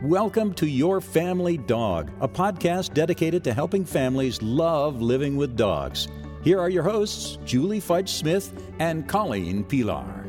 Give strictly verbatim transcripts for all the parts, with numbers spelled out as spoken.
Welcome to Your Family Dog, a podcast dedicated to helping families love living with dogs. Here are your hosts, Julie Fudge Smith and Colleen Pilar.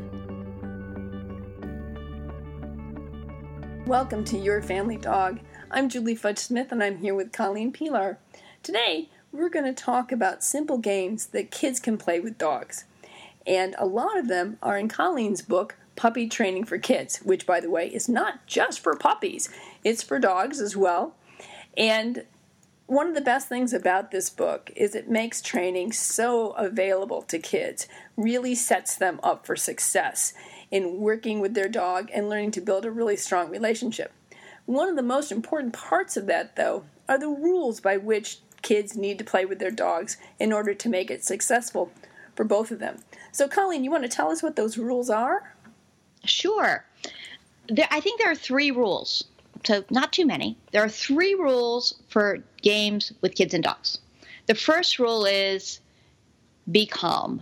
Welcome to Your Family Dog. I'm Julie Fudge Smith and I'm here with Colleen Pilar. Today, we're going to talk about simple games that kids can play with dogs. And a lot of them are in Colleen's book, Puppy Training for Kids, which, by the way, is not just for puppies. It's for dogs as well. And one of the best things about this book is it makes training so available to kids, really sets them up for success in working with their dog and learning to build a really strong relationship. One of the most important parts of that, though, are the rules by which kids need to play with their dogs in order to make it successful for both of them. So, Colleen, you want to tell us what those rules are? Sure. There, I think there are three rules, so not too many. There are three rules for games with kids and dogs. The first rule is be calm.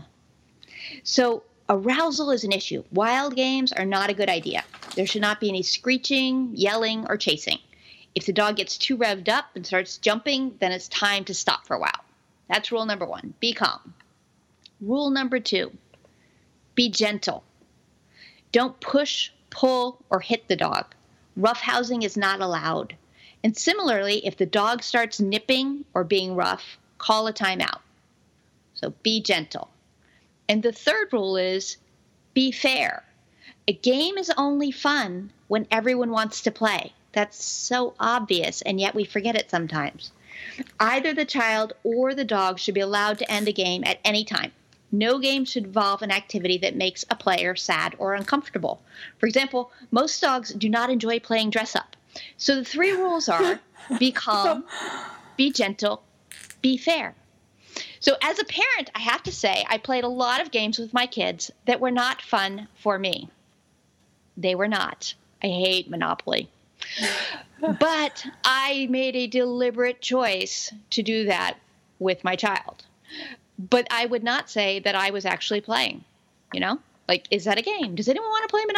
So arousal is an issue. Wild games are not a good idea. There should not be any screeching, yelling, or chasing. If the dog gets too revved up and starts jumping, then it's time to stop for a while. That's rule number one. Be calm. Rule number two, be gentle. Don't push, pull, or hit the dog. Roughhousing is not allowed. And similarly, if the dog starts nipping or being rough, call a timeout. So be gentle. And the third rule is be fair. A game is only fun when everyone wants to play. That's so obvious, and yet we forget it sometimes. Either the child or the dog should be allowed to end a game at any time. No game should involve an activity that makes a player sad or uncomfortable. For example, most dogs do not enjoy playing dress-up. So the three rules are be calm, be gentle, be fair. So as a parent, I have to say I played a lot of games with my kids that were not fun for me. They were not. I hate Monopoly. But I made a deliberate choice to do that with my child. But I would not say that I was actually playing, you know? Like, is that a game? Does anyone want to play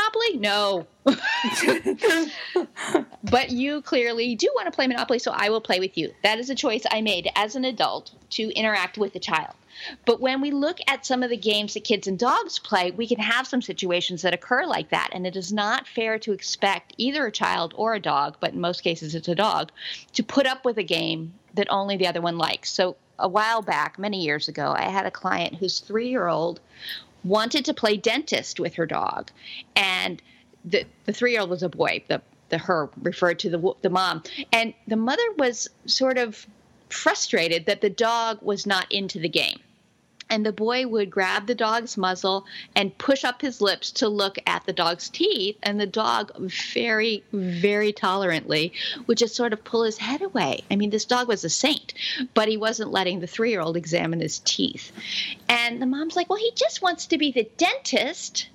Monopoly? No. But you clearly do want to play Monopoly, so I will play with you. That is a choice I made as an adult to interact with a child. But when we look at some of the games that kids and dogs play, we can have some situations that occur like that. And it is not fair to expect either a child or a dog, but in most cases it's a dog, to put up with a game that only the other one likes. So a while back, many years ago, I had a client whose three-year-old wanted to play dentist with her dog. And the, the three-year-old was a boy. The, the her referred to the, the mom. And the mother was sort of frustrated that the dog was not into the game. And the boy would grab the dog's muzzle and push up his lips to look at the dog's teeth. And the dog very, very tolerantly would just sort of pull his head away. I mean, this dog was a saint, but he wasn't letting the three-year-old examine his teeth. And the mom's like, well, he just wants to be the dentist.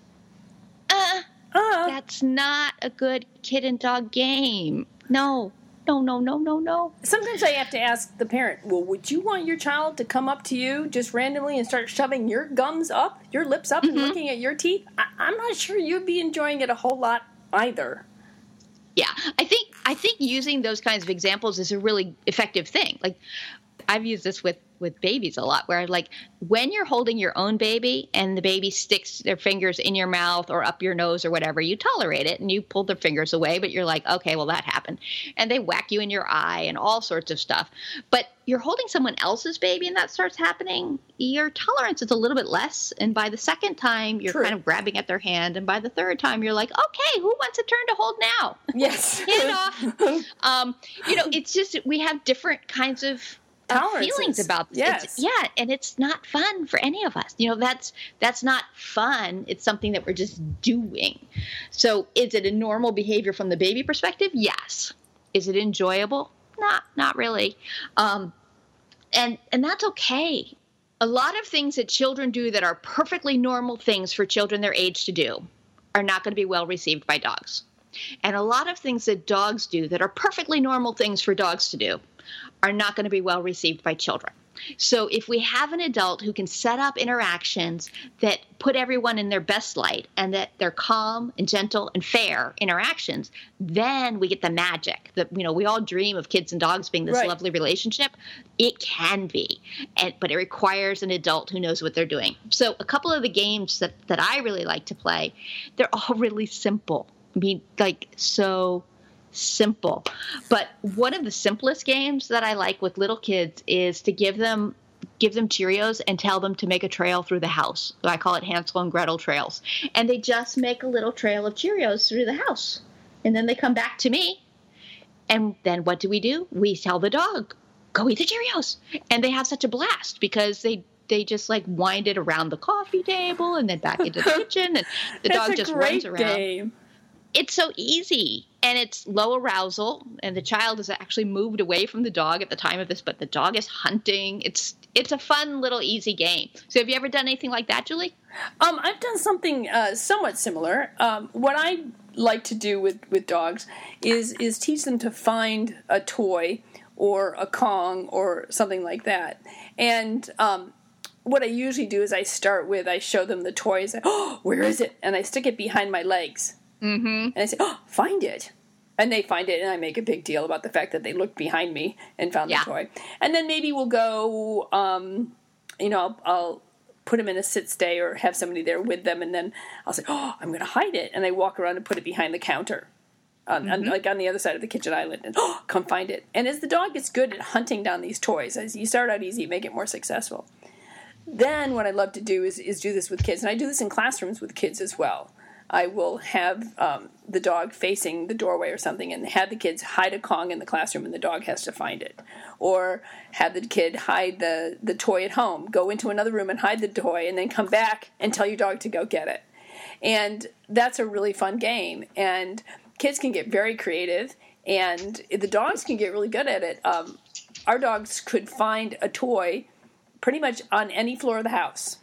Uh, uh. That's not a good kid and dog game. No. No, no, no, no, no. Sometimes I have to ask the parent, well, would you want your child to come up to you just randomly and start shoving your gums up, your lips up, mm-hmm. and looking at your teeth? I- I'm not sure you'd be enjoying it a whole lot either. Yeah, I think I think using those kinds of examples is a really effective thing. Like, I've used this with, with babies a lot, where like when you're holding your own baby and the baby sticks their fingers in your mouth or up your nose or whatever, you tolerate it and you pull their fingers away, but you're like, okay, well, that happened. And they whack you in your eye and all sorts of stuff. But you're holding someone else's baby and that starts happening, your tolerance is a little bit less. And by the second time, you're True. kind of grabbing at their hand. And by the third time, you're like, okay, who wants a turn to hold now? Yes. Hand off. Um, you know, it's just we have different kinds of feelings about this. Yes. It's, yeah, and it's not fun for any of us. You know, that's that's not fun. It's something that we're just doing. So is it a normal behavior from the baby perspective? Yes. Is it enjoyable? Not not really. Um, and and that's okay. A lot of things that children do that are perfectly normal things for children their age to do are not going to be well received by dogs. And a lot of things that dogs do that are perfectly normal things for dogs to do are not going to be well received by children. So if we have an adult who can set up interactions that put everyone in their best light and that they're calm and gentle and fair interactions, then we get the magic that, you know, we all dream of kids and dogs being this right. lovely relationship. It can be, and, but it requires an adult who knows what they're doing. So a couple of the games that, that I really like to play, they're all really simple. I mean, like, so simple. But one of the simplest games that I like with little kids is to give them give them Cheerios and tell them to make a trail through the house. So I call it Hansel and Gretel trails. And they just make a little trail of Cheerios through the house. And then they come back to me. And then what do we do? We tell the dog, go eat the Cheerios. And they have such a blast because they they just like wind it around the coffee table and then back into the kitchen. And the That's dog just a great runs around. Game. It's so easy, and it's low arousal, and the child is actually moved away from the dog at the time of this, but the dog is hunting. It's it's a fun little easy game. So have you ever done anything like that, Julie? Um, I've done something uh, somewhat similar. Um, what I like to do with, with dogs is is teach them to find a toy or a Kong or something like that. And um, what I usually do is I start with, I show them the toy, I say, oh, where is it? And I stick it behind my legs. Mm-hmm. And I say, oh, find it. And they find it, and I make a big deal about the fact that they looked behind me and found yeah. the toy. And then maybe we'll go, um, you know, I'll, I'll put them in a sit stay or have somebody there with them, and then I'll say, oh, I'm going to hide it. And I walk around and put it behind the counter, on, mm-hmm. on, like on the other side of the kitchen island, and oh, come find it. And as the dog gets good at hunting down these toys, as you start out easy, make it more successful. Then what I love to do is, is do this with kids, and I do this in classrooms with kids as well. I will have um, the dog facing the doorway or something and have the kids hide a Kong in the classroom and the dog has to find it. Or have the kid hide the, the toy at home, go into another room and hide the toy, and then come back and tell your dog to go get it. And that's a really fun game. And kids can get very creative, and the dogs can get really good at it. Um, our dogs could find a toy pretty much on any floor of the house.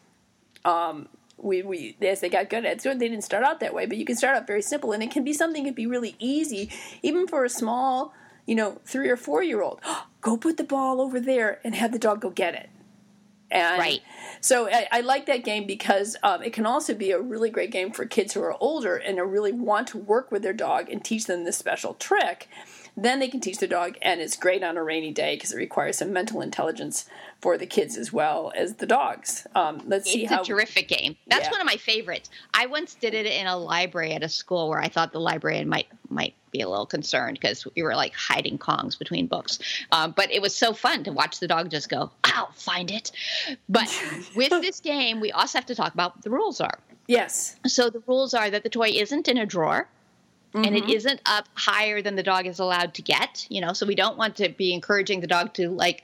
Um We, we as they got good at it. So they didn't start out that way, but you can start out very simple, and it can be something that can be really easy, even for a small, you know, three or four year old. Go put the ball over there and have the dog go get it. And right. So I, I like that game because um, it can also be a really great game for kids who are older and who really want to work with their dog and teach them this special trick. Then they can teach the dog, and it's great on a rainy day because it requires some mental intelligence for the kids as well as the dogs. Um, let's see it's how. It's a terrific game. That's yeah. one of my favorites. I once did it in a library at a school where I thought the librarian might might be a little concerned because we were like hiding Kongs between books. Um, but it was so fun to watch the dog just go, I'll find it. But with this game, we also have to talk about what the rules are. Yes. So the rules are that the toy isn't in a drawer. Mm-hmm. And it isn't up higher than the dog is allowed to get, you know, so we don't want to be encouraging the dog to, like,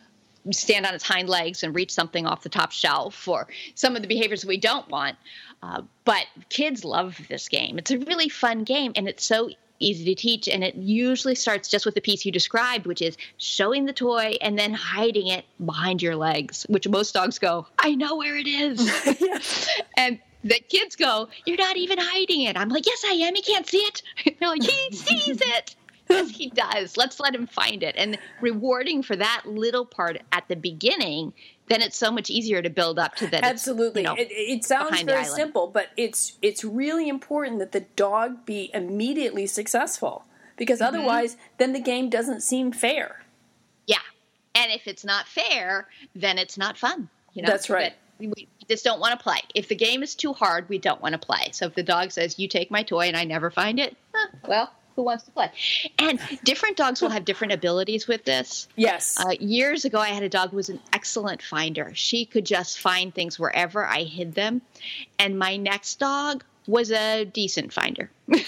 stand on its hind legs and reach something off the top shelf or some of the behaviors we don't want. Uh, but kids love this game. It's a really fun game, and it's so easy to teach, and it usually starts just with the piece you described, which is showing the toy and then hiding it behind your legs, which most dogs go, I know where it is. Yes. And the kids go, you're not even hiding it. I'm like, yes, I am. He can't see it. They're like, he sees it. Yes, he does. Let's let him find it. And rewarding for that little part at the beginning, then it's so much easier to build up to that. Absolutely. You know, it, it sounds very simple, but it's it's really important that the dog be immediately successful because mm-hmm. otherwise then the game doesn't seem fair. Yeah. And if it's not fair, then it's not fun. You know? That's right. But we just don't want to play. If the game is too hard, we don't want to play. So if the dog says, you take my toy and I never find it, eh, well, who wants to play? And different dogs will have different abilities with this. Yes. Uh, years ago, I had a dog who was an excellent finder. She could just find things wherever I hid them. And my next dog was a decent finder.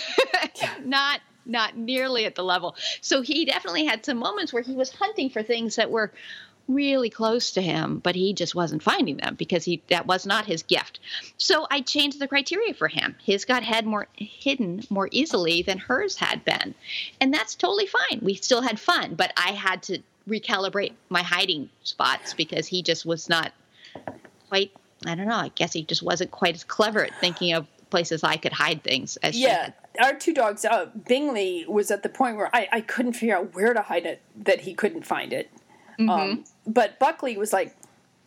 Not not nearly at the level. So he definitely had some moments where he was hunting for things that were really close to him, but he just wasn't finding them because he that was not his gift. So I changed the criteria for him. His got had more hidden more easily than hers had been. And that's totally fine. We still had fun, but I had to recalibrate my hiding spots because he just was not quite, I don't know, I guess he just wasn't quite as clever at thinking of places I could hide things as yeah. she could. Our two dogs, uh, Bingley was at the point where I, I couldn't figure out where to hide it, that he couldn't find it. Mm-hmm. Um, but Buckley was like,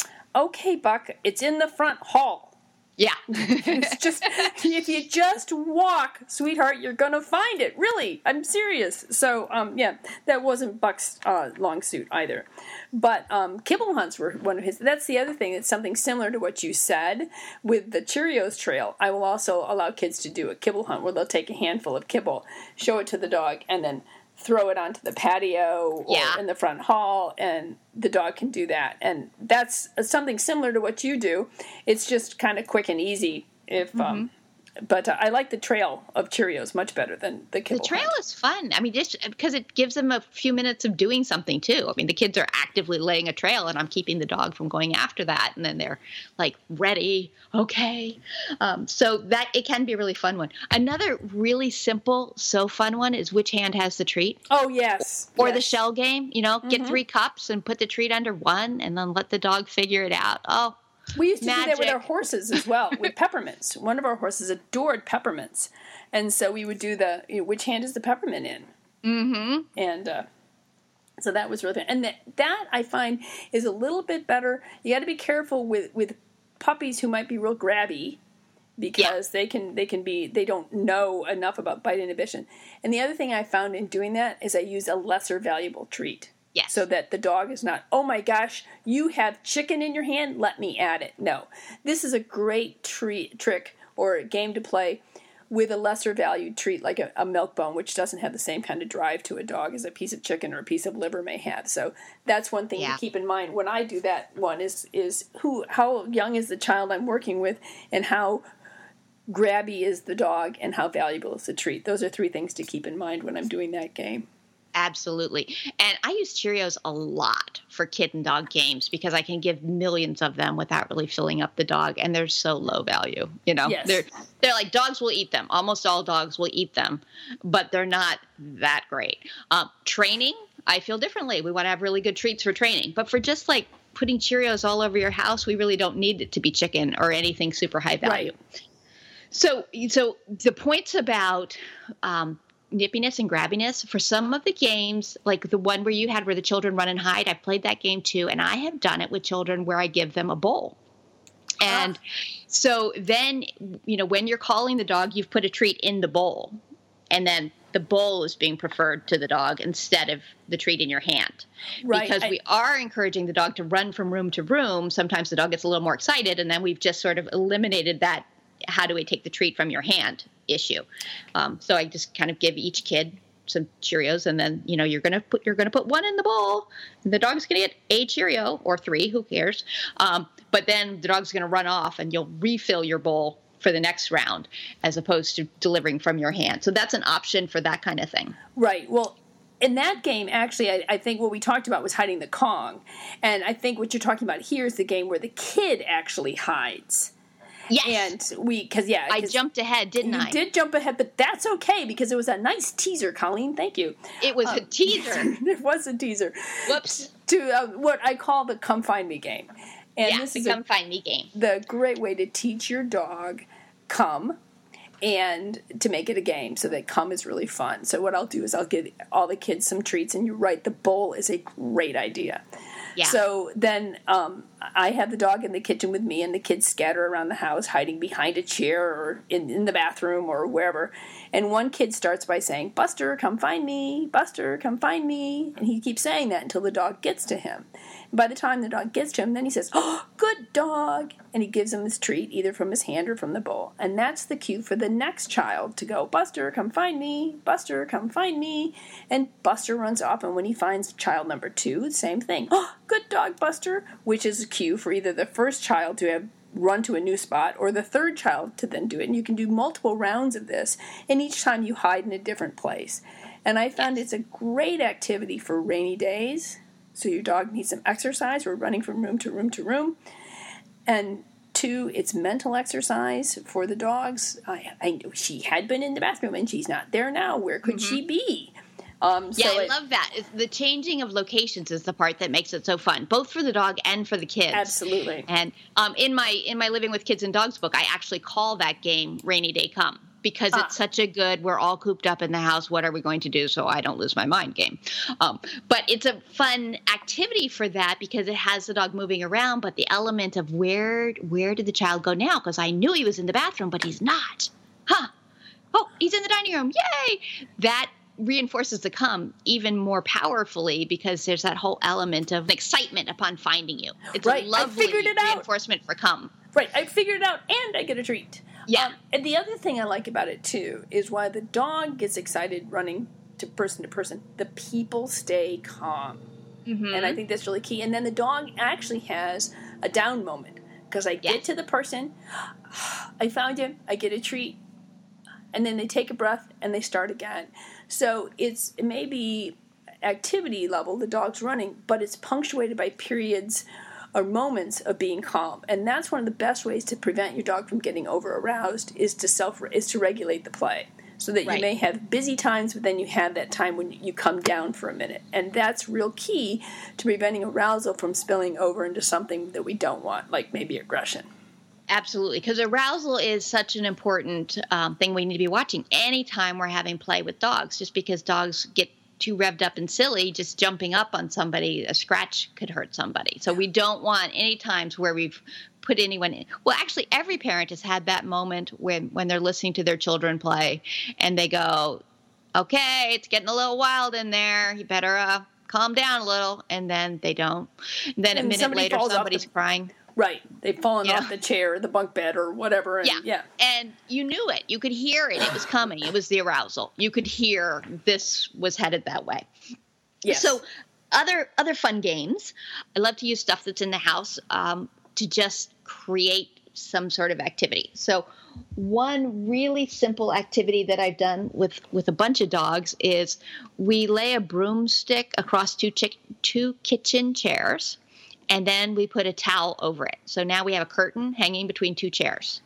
okay, Buck, it's in the front hall. Yeah. It's just, if you just walk, sweetheart, you're going to find it. Really, I'm serious. So, um, yeah, that wasn't Buck's uh, long suit either. But um, kibble hunts were one of his. That's the other thing. It's something similar to what you said with the Cheerios trail. I will also allow kids to do a kibble hunt where they'll take a handful of kibble, show it to the dog, and then throw it onto the patio or yeah. in the front hall, and the dog can do that. And that's something similar to what you do. It's just kind of quick and easy. If, mm-hmm. um, but uh, I like the trail of Cheerios much better than the kibble The trail hunt. is fun. I mean, just because it gives them a few minutes of doing something too. I mean, the kids are actively laying a trail, and I'm keeping the dog from going after that. And then they're like ready, okay. Um, so that it can be a really fun one. Another really simple, so fun one is which hand has the treat. Oh yes, or yes. the shell game. You know, mm-hmm. get three cups and put the treat under one, and then let the dog figure it out. Oh. We used to Magic. do that with our horses as well, with peppermints. One of our horses adored peppermints. And so we would do the, you know, which hand is the peppermint in? Mm-hmm. And uh, so that was really fun. And that, that, I find, is a little bit better. You got to be careful with, with puppies who might be real grabby because yeah. they can they can be, they don't know enough about bite inhibition. And the other thing I found in doing that is I use a lesser valuable treat. Yes. So that the dog is not, oh my gosh, you have chicken in your hand, let me add it. No. This is a great treat, trick or game to play with a lesser valued treat like a, a milk bone, which doesn't have the same kind of drive to a dog as a piece of chicken or a piece of liver may have. So that's one thing yeah. to keep in mind when I do that one is is who how young is the child I'm working with and how grabby is the dog and how valuable is the treat. Those are three things to keep in mind when I'm doing that game. Absolutely. And I use Cheerios a lot for kid and dog games because I can give millions of them without really filling up the dog. And they're so low value. You know, yes. they're they're like dogs will eat them. Almost all dogs will eat them, but they're not that great. Um, training, I feel differently. We want to have really good treats for training. But for just like putting Cheerios all over your house, we really don't need it to be chicken or anything super high value. Right. So, so the points about um, nippiness and grabbiness for some of the games, like the one where you had where the children run and hide, I played that game too, and I have done it with children where I give them a bowl. And ah. so then, you know, when you're calling the dog, you've put a treat in the bowl, and then the bowl is being preferred to the dog instead of the treat in your hand. Right. Because I, we are encouraging the dog to run from room to room. Sometimes the dog gets a little more excited, and then we've just sort of eliminated that how do we take the treat from your hand issue. Um, so I just kind of give each kid some Cheerios, and then, you know, you're going to put, you're going to put one in the bowl, and the dog's going to get a Cheerio or three, who cares? Um, but then the dog's going to run off and you'll refill your bowl for the next round as opposed to delivering from your hand. So that's an option for that kind of thing. Right. Well, in that game, actually, I, I think what we talked about was hiding the Kong. And I think what you're talking about here is the game where the kid actually hides. Yes. And we, because, yeah. I jumped ahead, didn't you I? You did jump ahead, but that's okay because it was a nice teaser, Colleen. Thank you. It was um, a teaser. It was a teaser. Whoops. To uh, what I call the Come Find Me game. And yeah, this the is Come a, Find Me game. The great way to teach your dog come and to make it a game so that come is really fun. So what I'll do is I'll give all the kids some treats, and you're right, the bowl is a great idea. Yeah. So then um, I have the dog in the kitchen with me, and the kids scatter around the house, hiding behind a chair or in, in the bathroom or wherever. And one kid starts by saying, Buster, come find me. Buster, come find me. And he keeps saying that until the dog gets to him. And by the time the dog gets to him, then he says, oh, good dog. And he gives him his treat, either from his hand or from the bowl. And that's the cue for the next child to go, Buster, come find me. Buster, come find me. And Buster runs off, and when he finds child number two, same thing. Oh, good dog, Buster, which is a cue for either the first child to have run to a new spot or the third child to then do it. And you can do multiple rounds of this, and each time you hide in a different place. And I found it's a great activity for rainy days. So your dog needs some exercise. We're running from room to room to room. And two, it's mental exercise for the dogs. I, I she had been in the bathroom, and she's not there now. Where could mm-hmm. she be? Um, yeah, so I it, love that. It's the changing of locations is the part that makes it so fun, both for the dog and for the kids. Absolutely. And um, in my in my Living with Kids and Dogs book, I actually call that game Rainy Day Come. because Ah. it's such a good, we're all cooped up in the house, what are we going to do so I don't lose my mind game. Um, but it's a fun activity for that because it has the dog moving around, but the element of where where did the child go now? Because I knew he was in the bathroom, but he's not. Huh. Oh, he's in the dining room. Yay! That reinforces the come even more powerfully because there's that whole element of excitement upon finding you. It's Right. a I lovely figured it out. reinforcement for come. Right, I figured it out, and I get a treat. Yeah. Um, and the other thing I like about it, too, is why the dog gets excited running to person to person. The people stay calm. Mm-hmm. And I think that's really key. And then the dog actually has a down moment. Because I get Yes. to the person, I found him, I get a treat, and then they take a breath, and they start again. So it's it may be activity level, the dog's running, but it's punctuated by periods or moments of being calm, and that's one of the best ways to prevent your dog from getting over aroused is to self is to regulate the play, so that Right. you may have busy times, but then you have that time when you come down for a minute, and that's real key to preventing arousal from spilling over into something that we don't want, like maybe aggression. Absolutely, because arousal is such an important um, thing we need to be watching anytime we're having play with dogs, just because dogs get too revved up and silly, just jumping up on somebody, a scratch could hurt somebody. So we don't want any times where we've put anyone in. Well, actually, every parent has had that moment when, when they're listening to their children play and they go, okay, it's getting a little wild in there. You better uh, calm down a little. And then they don't. And then And a minute somebody later, falls off somebody's the- crying. Right. They've fallen Yeah. off the chair or the bunk bed or whatever. And, Yeah. yeah. And you knew it. You could hear it. It was coming. It was the arousal. You could hear this was headed that way. Yes. So other other fun games. I love to use stuff that's in the house um, to just create some sort of activity. So one really simple activity that I've done with, with a bunch of dogs is we lay a broomstick across two chick, two kitchen chairs, and then we put a towel over it. So now we have a curtain hanging between two chairs.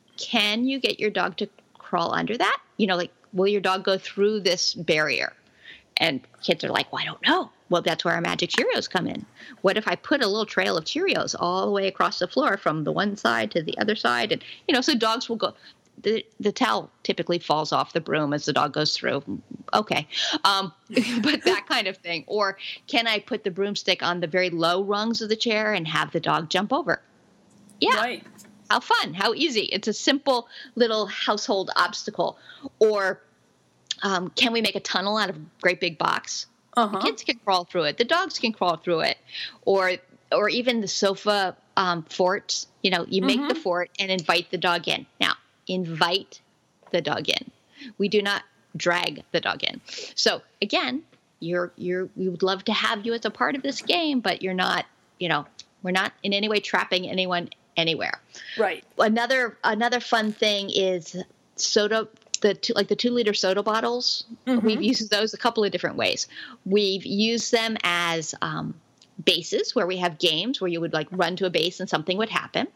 Can you get your dog to crawl under that? You know, like, will your dog go through this barrier? And kids are like, well, I don't know. Well, that's where our magic Cheerios come in. What if I put a little trail of Cheerios all the way across the floor from the one side to the other side? And, you know, so dogs will go. The, the towel typically falls off the broom as the dog goes through. Okay. Um, but that kind of thing. Or can I put the broomstick on the very low rungs of the chair and have the dog jump over? Yeah. Right. How fun. How easy. It's a simple little household obstacle. Or um, can we make a tunnel out of a great big box? Uh-huh. The kids can crawl through it. The dogs can crawl through it. Or or even the sofa um, forts. You know, you make Mhm. the fort and invite the dog in. Now, invite the dog in. We do not drag the dog in. So again, you're you're we would love to have you as a part of this game, but you're not, you know, we're not in any way trapping anyone anywhere. Right. Another another fun thing is soda, the two, like the two liter soda bottles. Mhm. We've used those a couple of different ways. We've used them as um, bases where we have games where you would like run to a base and something would happen,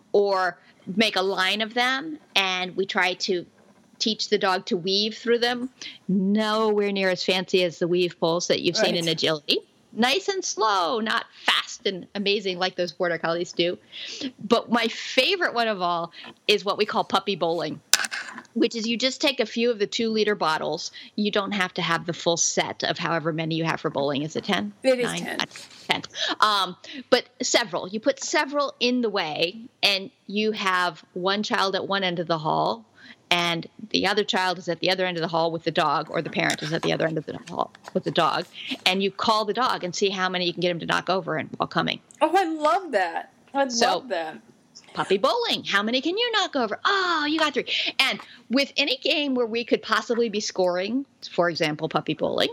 or make a line of them and we try to teach the dog to weave through them. Nowhere near as fancy as the weave poles that you've seen Right. in agility. Nice and slow, not fast and amazing like those border collies do. But my favorite one of all is what we call puppy bowling, which is you just take a few of the two liter bottles. You don't have to have the full set of however many you have for bowling. Is it ten? It is Nine? ten. ten. Um, but several. You put several in the way, and you have one child at one end of the hall, and the other child is at the other end of the hall with the dog, or the parent is at the other end of the hall with the dog, and you call the dog and see how many you can get him to knock over and while coming. Oh, I love that. I So- love that. Puppy bowling. How many can you knock over? Oh, you got three. And with any game where we could possibly be scoring, for example, puppy bowling,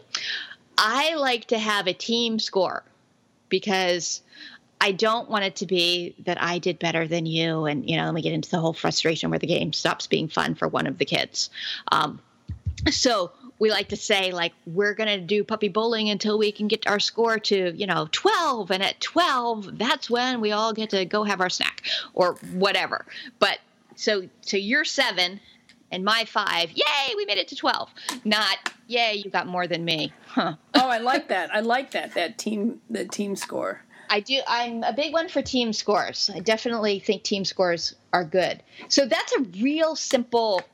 I like to have a team score because I don't want it to be that I did better than you. And, you know, let me get into the whole frustration where the game stops being fun for one of the kids. Um, so we like to say, like, we're going to do puppy bowling until we can get our score to, you know, twelve. And at twelve, that's when we all get to go have our snack or whatever. But so, so you're seven and my five. Yay, we made it to twelve. Not, yay, you got more than me. Huh. Oh, I like that. I like that. That team, the team score. I do. I'm a big one for team scores. I definitely think team scores are good. So that's a real simple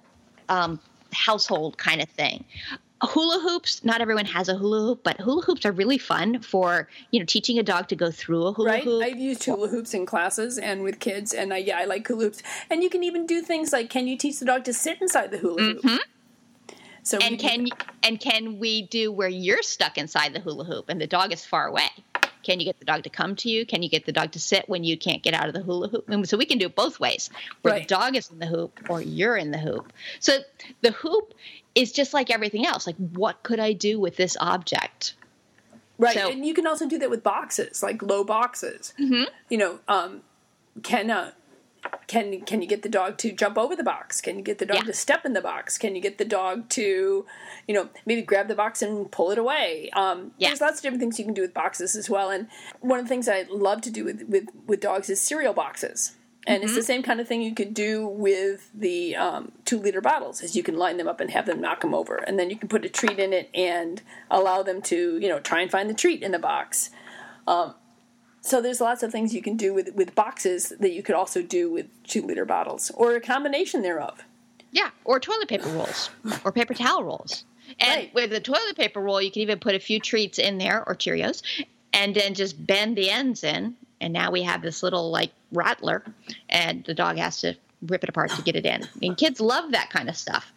um, household kind of thing. Hula hoops, not everyone has a hula hoop, but hula hoops are really fun for, you know, teaching a dog to go through a hula right? hoop. I've used hula hoops in classes and with kids, and I, yeah, I like hula hoops. And you can even do things like, can you teach the dog to sit inside the hula hoop? Mm-hmm. So and can and can we do where you're stuck inside the hula hoop and the dog is far away? Can you get the dog to come to you? Can you get the dog to sit when you can't get out of the hula hoop? And so we can do it both ways, where right. the dog is in the hoop or you're in the hoop. So the hoop is just like everything else. Like, what could I do with this object? Right, So, and you can also do that with boxes, like low boxes. Mm-hmm. You know, um, can uh, can can you get the dog to jump over the box? Can you get the dog Yeah. to step in the box? Can you get the dog to, you know, maybe grab the box and pull it away? Um, Yeah. There's lots of different things you can do with boxes as well. And one of the things I love to do with, with, with dogs is cereal boxes. And Mm-hmm. it's the same kind of thing you could do with the um, two-liter bottles, is you can line them up and have them knock them over. And then you can put a treat in it and allow them to, you know, try and find the treat in the box. Um, so there's lots of things you can do with, with boxes that you could also do with two-liter bottles, or a combination thereof. Yeah, or toilet paper rolls or paper towel rolls. And Right. with the toilet paper roll, you can even put a few treats in there or Cheerios and then just bend the ends in. And now we have this little, like, rattler, and the dog has to rip it apart to get it in. And kids love that kind of stuff.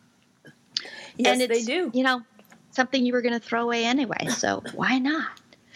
Yes, and it's, they do. You know, something you were going to throw away anyway, so why not?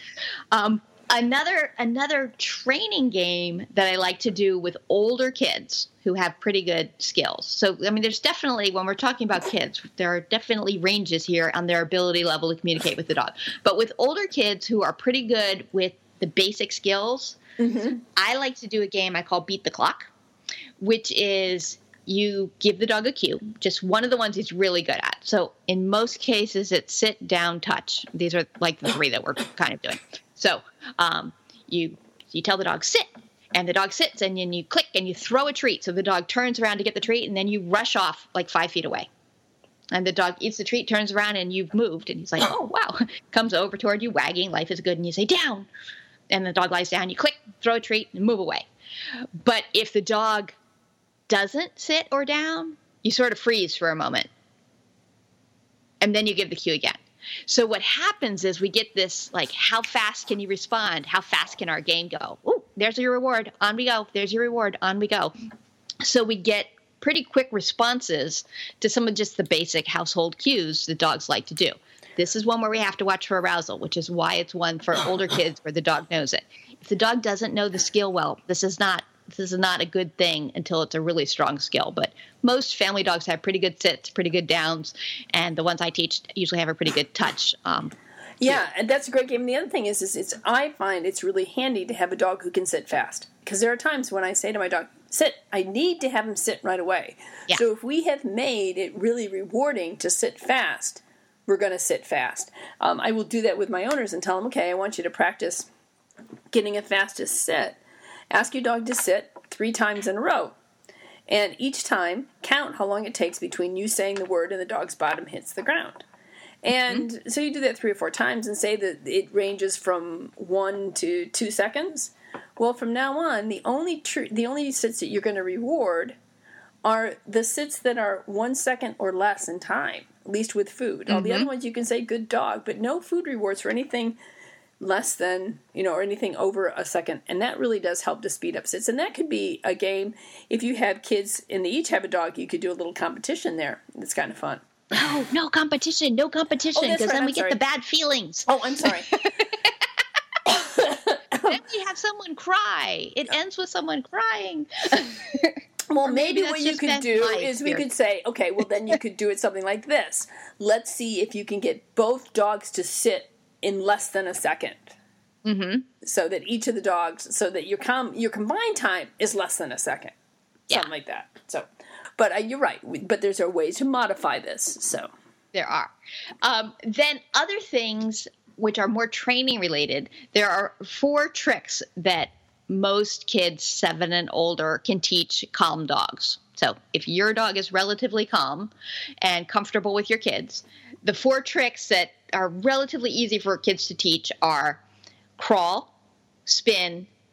Um, another another training game that I like to do with older kids who have pretty good skills. So, I mean, there's definitely, when we're talking about kids, there are definitely ranges here on their ability level to communicate with the dog. But with older kids who are pretty good with the basic skills, Mm-hmm. I like to do a game I call Beat the Clock, which is you give the dog a cue, just one of the ones he's really good at. So in most cases, it's sit, down, touch. These are like the three that we're kind of doing. So um, you you tell the dog sit, and the dog sits, and then you click and you throw a treat. So the dog turns around to get the treat, and then you rush off like five feet away. And the dog eats the treat, turns around, and you've moved. And he's like, oh, wow. Comes over toward you, wagging, life is good. And you say, down. And the dog lies down. You click, throw a treat, and move away. But if the dog doesn't sit or down, you sort of freeze for a moment. And then you give the cue again. So what happens is we get this, like, how fast can you respond? How fast can our game go? Ooh, there's your reward. On we go. There's your reward. On we go. So we get pretty quick responses to some of just the basic household cues that dogs like to do. This is one where we have to watch for arousal, which is why it's one for older kids where the dog knows it. If the dog doesn't know the skill well, this is not this is not a good thing until it's a really strong skill. But most family dogs have pretty good sits, pretty good downs, and the ones I teach usually have a pretty good touch. Um, Yeah, and that's a great game. And the other thing is, is it's I find it's really handy to have a dog who can sit fast. Because there are times when I say to my dog, sit, I need to have him sit right away. Yeah. So if we have made it really rewarding to sit fast, we're going to sit fast. Um, I will do that with my owners and tell them, okay, I want you to practice getting a fastest sit. Ask your dog to sit three times in a row. And each time, count how long it takes between you saying the word and the dog's bottom hits the ground. And mm-hmm. so you do that three or four times and say that it ranges from one to two seconds. Well, from now on, the only tr- the only sits that you're going to reward are the sits that are one second or less in time, at least with food. Mm-hmm. All the other ones you can say good dog, but no food rewards for anything less than, you know, or anything over a second. And that really does help to speed up sits. And that could be a game. If you have kids and they each have a dog, you could do a little competition there. It's kind of fun. No, no competition, no competition, because oh, right, then I'm we sorry. get the bad feelings. Oh, I'm sorry. Then we have someone cry. It ends with someone crying. Well, maybe maybe what you just could been do my is we experience. could say, okay, well, then you could do it something like this. Let's see if you can get both dogs to sit in less than a second. Mm-hmm. So that each of the dogs, so that your com- your combined time is less than a second. Yeah. Something like that. So, but uh, you're right. We, but there's a way to modify this. So There are. Um, then other things which are more training related, there are four tricks that most kids seven and older can teach calm dogs. So if your dog is relatively calm and comfortable with your kids, the four tricks that are relatively easy for kids to teach are crawl, spin,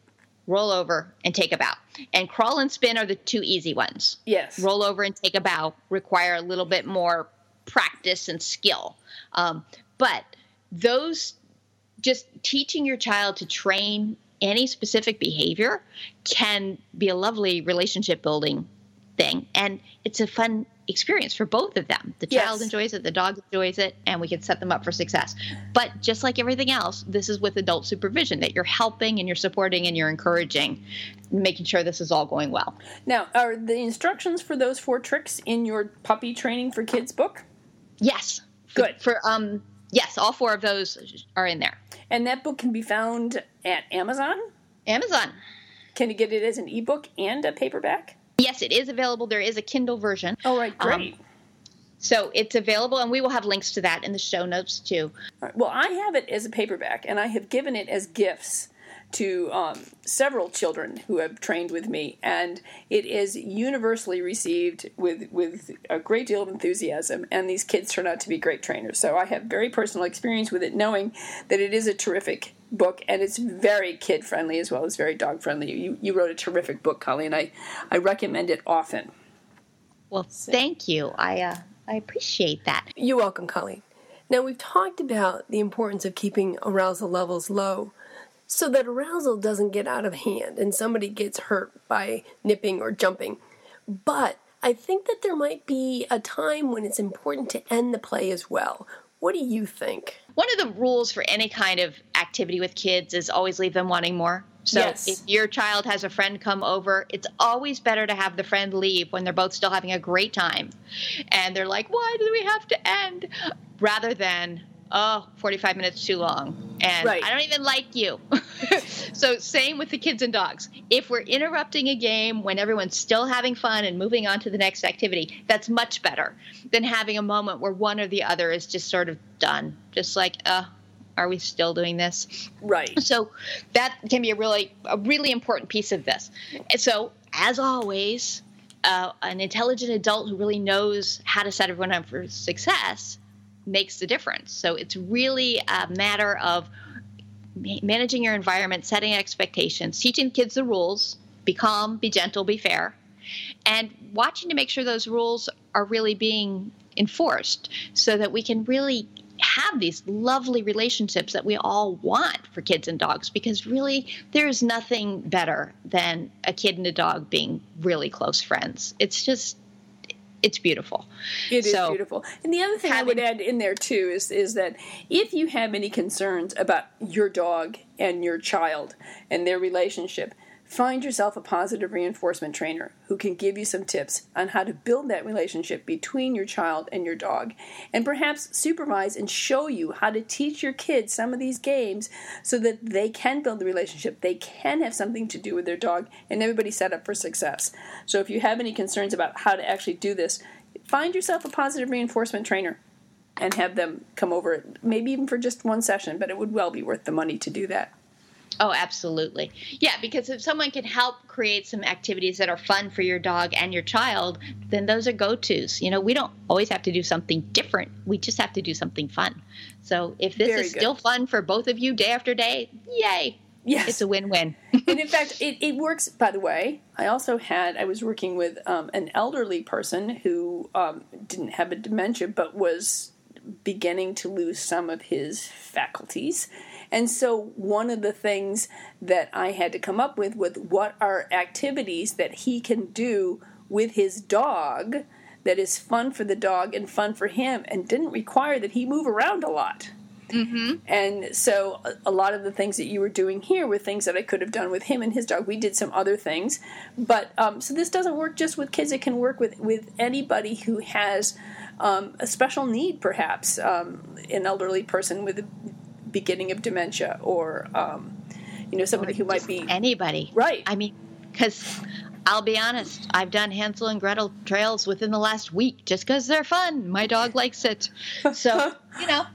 roll over, and take a bow. And crawl and spin are the two easy ones. Yes. Roll over and take a bow require a little bit more practice and skill. Um, but those, just teaching your child to train any specific behavior can be a lovely relationship building thing. And it's a fun experience for both of them. The child Yes. enjoys it, the dog enjoys it, and we can set them up for success. But just like everything else, this is with adult supervision, that you're helping and you're supporting and you're encouraging, making sure this is all going well. Now, are the instructions for those four tricks in your Puppy Training for Kids book? Yes. Good. For, for um yes, all four of those are in there. And that book can be found at Amazon? Amazon. Can you get it as an ebook and a paperback? Yes, it is available. There is a Kindle version. All right, great. Um, so it's available, and we will have links to that in the show notes, too. All right, well, I have it as a paperback, and I have given it as gifts to um, several children who have trained with me, and it is universally received with, with a great deal of enthusiasm, and these kids turn out to be great trainers. So I have very personal experience with it, knowing that it is a terrific book, and it's very kid-friendly as well as very dog-friendly. You, you wrote a terrific book, Colleen. I, I recommend it often. Well, thank you. I uh, I appreciate that. You're welcome, Colleen. Now, we've talked about the importance of keeping arousal levels low so that arousal doesn't get out of hand and somebody gets hurt by nipping or jumping. But I think that there might be a time when it's important to end the play as well. What do you think? One of the rules for any kind of activity with kids is always leave them wanting more. So Yes. if your child has a friend come over, it's always better to have the friend leave when they're both still having a great time. And they're like, why do we have to end? Rather than, oh, forty-five minutes too long. And Right. I don't even like you. So same with the kids and dogs. If we're interrupting a game when everyone's still having fun and moving on to the next activity, that's much better than having a moment where one or the other is just sort of done. Just like, uh, are we still doing this? Right. So that can be a really, a really important piece of this. And so, as always, uh, an intelligent adult who really knows how to set everyone up for success makes the difference. So it's really a matter of ma- managing your environment, setting expectations, teaching kids the rules, be calm, be gentle, be fair, and watching to make sure those rules are really being enforced so that we can really have these lovely relationships that we all want for kids and dogs, because really there's nothing better than a kid and a dog being really close friends. It's just, it's beautiful. It is So, beautiful. And the other thing I would add in there, too, is, is that if you have any concerns about your dog and your child and their relationship, find yourself a positive reinforcement trainer who can give you some tips on how to build that relationship between your child and your dog, and perhaps supervise and show you how to teach your kids some of these games so that they can build the relationship, they can have something to do with their dog, and everybody's set up for success. So if you have any concerns about how to actually do this, find yourself a positive reinforcement trainer and have them come over, maybe even for just one session, but it would well be worth the money to do that. Oh, absolutely. Yeah, because if someone can help create some activities that are fun for your dog and your child, then those are go-tos. You know, we don't always have to do something different. We just have to do something fun. So if this Very is good. still fun for both of you day after day, yay. Yes. It's a win-win. And in fact, it, it works, by the way. I also had, I was working with um, an elderly person who um, didn't have a dementia, but was beginning to lose some of his faculties. And so one of the things that I had to come up with was what are activities that he can do with his dog that is fun for the dog and fun for him and didn't require that he move around a lot. Mm-hmm. And so a, a lot of the things that you were doing here were things that I could have done with him and his dog. We did some other things. But um, so this doesn't work just with kids. It can work with, with anybody who has um, a special need, perhaps, um, an elderly person with a beginning of dementia, or um, you know, somebody Or who might just be anybody. right. I mean, because I'll be honest, I've done Hansel and Gretel trails within the last week just because they're fun. My dog likes it. So, you know.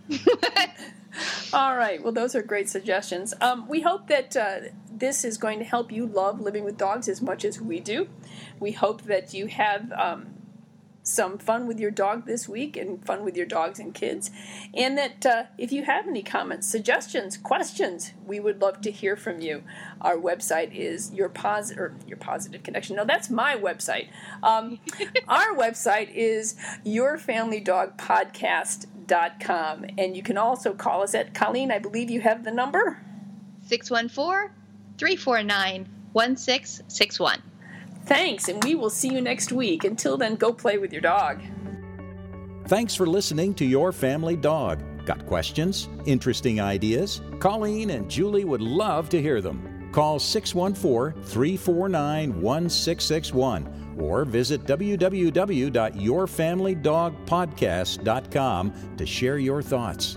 All right. Well, those are great suggestions. Um, we hope that uh, this is going to help you love living with dogs as much as we do. We hope that you have um, some fun with your dog this week and fun with your dogs and kids. And that uh, if you have any comments, suggestions, questions, we would love to hear from you. Our website is your pos- or your positive connection. No, that's my website. Um, our website is your family dog podcast dot com. And you can also call us at, Colleen, I believe you have the number? six one four, three four nine, one six six one. Thanks, and we will see you next week. Until then, go play with your dog. Thanks for listening to Your Family Dog. Got questions? Interesting ideas? Colleen and Julie would love to hear them. Call six one four, three four nine, one six six one or visit w w w dot your family dog podcast dot com to share your thoughts.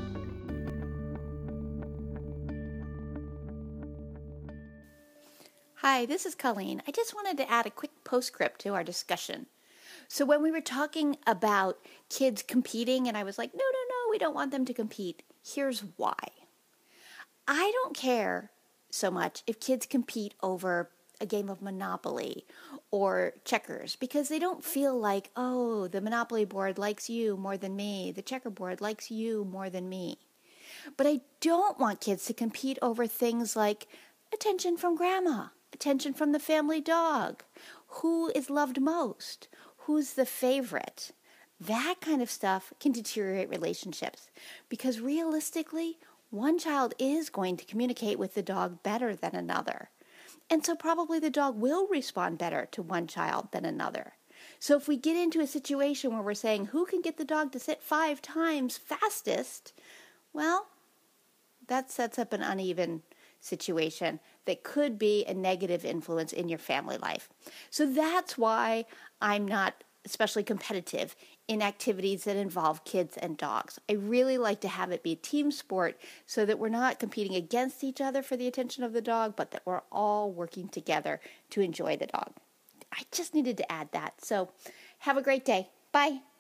Hi, this is Colleen. I just wanted to add a quick postscript to our discussion. So when we were talking about kids competing, and I was like, no, no, no, we don't want them to compete. Here's why. I don't care so much if kids compete over a game of Monopoly or checkers, because they don't feel like, oh, the Monopoly board likes you more than me. The checkerboard likes you more than me. But I don't want kids to compete over things like attention from grandma, attention from the family dog, who is loved most, who's the favorite. That kind of stuff can deteriorate relationships because realistically, one child is going to communicate with the dog better than another. And so probably the dog will respond better to one child than another. So if we get into a situation where we're saying, who can get the dog to sit five times fastest? Well, that sets up an uneven situation that could be a negative influence in your family life. So that's why I'm not especially competitive in activities that involve kids and dogs. I really like to have it be a team sport so that we're not competing against each other for the attention of the dog, but that we're all working together to enjoy the dog. I just needed to add that. So have a great day. Bye.